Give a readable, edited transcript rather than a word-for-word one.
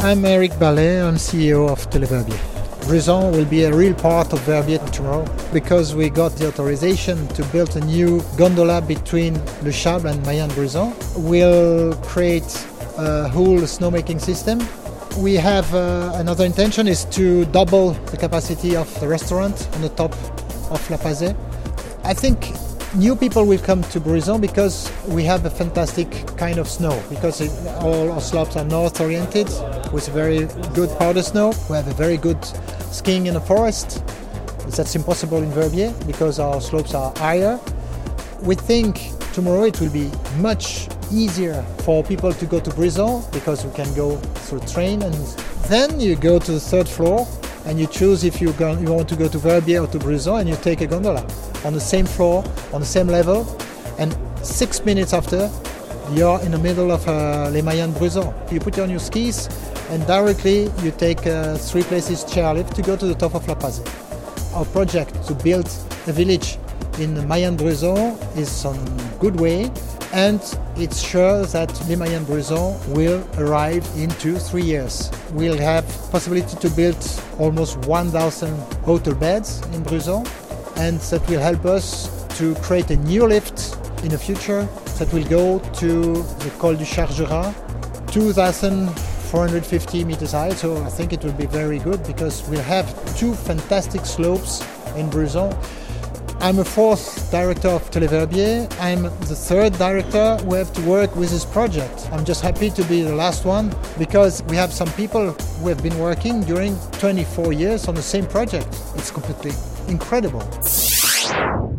I'm Eric Ballet, I'm CEO of Televerbier. Bruzon will be a real part of Verbier tomorrow because we got the authorization to build a new gondola between Le Châble and Mayen-Bruzon. We'll create a whole snowmaking system. We have another intention is to double the capacity of the restaurant on the top of La Pazet. I think new people will come to Bruzon because we have a fantastic kind of snow, because all our slopes are north-oriented with very good powder snow. We have a very good skiing in the forest. That's impossible in Verbier because our slopes are higher. We think tomorrow it will be much easier for people to go to Bruzon because we can go through train, and then you go to the third floor and you choose if you want to go to Verbier or to Bruzon, and you take a gondola on the same floor, on the same level, and 6 minutes after, you're in the middle of Les Mayen-Bruzon. You put on your skis and directly you take 3 places chairlift to go to the top of La Pazet. Our project to build a village in Mayen-Bruzon is on good way, and it's sure that Les Mayen-Bruzon will arrive in 2-3 years. We'll have possibility to build almost 1,000 hotel beds in Bruzon, and that will help us to create a new lift in the future that will go to the Col du Chargerat, 2,450 meters high. So I think it will be very good because we'll have 2 fantastic slopes in Bruzon. I'm a 4th director of Televerbier. I'm the 3rd director who have to work with this project. I'm just happy to be the last one because we have some people who have been working during 24 years on the same project. It's completely incredible.